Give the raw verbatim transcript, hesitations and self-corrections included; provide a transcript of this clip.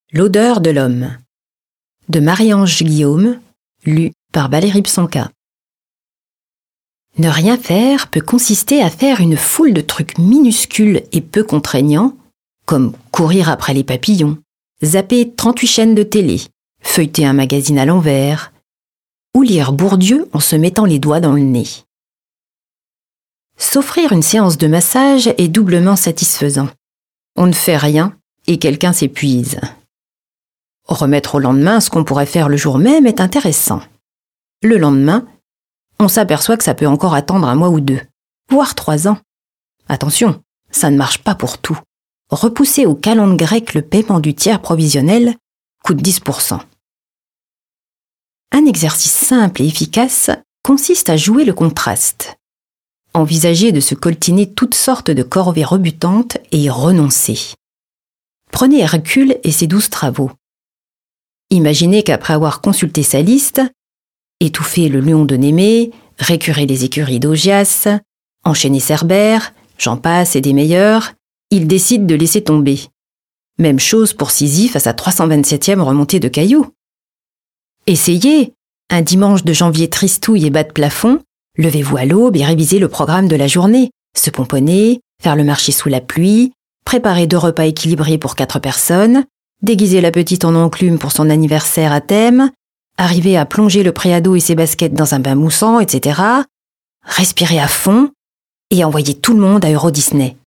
L'odeur de l'homme de Marie-Ange Guillaume, lu par Valérie Psonka. Ne rien faire peut consister à faire une foule de trucs minuscules et peu contraignants, comme courir après les papillons, zapper trente-huit chaînes de télé, feuilleter un magazine à l'envers, ou lire Bourdieu en se mettant les doigts dans le nez. S'offrir une séance de massage est doublement satisfaisant. On ne fait rien et quelqu'un s'épuise. Remettre au lendemain ce qu'on pourrait faire le jour même est intéressant. Le lendemain, on s'aperçoit que ça peut encore attendre un mois ou deux, voire trois ans. Attention, ça ne marche pas pour tout. Repousser au calende grec le paiement du tiers provisionnel coûte dix pour cent. Un exercice simple et efficace consiste à jouer le contraste. Envisager de se coltiner toutes sortes de corvées rebutantes et y renoncer. Prenez Hercule et ses douze travaux. Imaginez qu'après avoir consulté sa liste, étouffer le lion de Némée, récurer les écuries d'Augias, enchaîner Cerbère, j'en passe et des meilleurs, il décide de laisser tomber. Même chose pour Sisyphe à sa trois cent vingt-septième remontée de cailloux. Essayez, un dimanche de janvier tristouille et bas de plafond, levez-vous à l'aube et révisez le programme de la journée, se pomponner, faire le marché sous la pluie, préparer deux repas équilibrés pour quatre personnes, déguiser la petite en enclume pour son anniversaire à thème, arriver à plonger le préado et ses baskets dans un bain moussant, et cetera, respirer à fond et envoyer tout le monde à Euro Disney.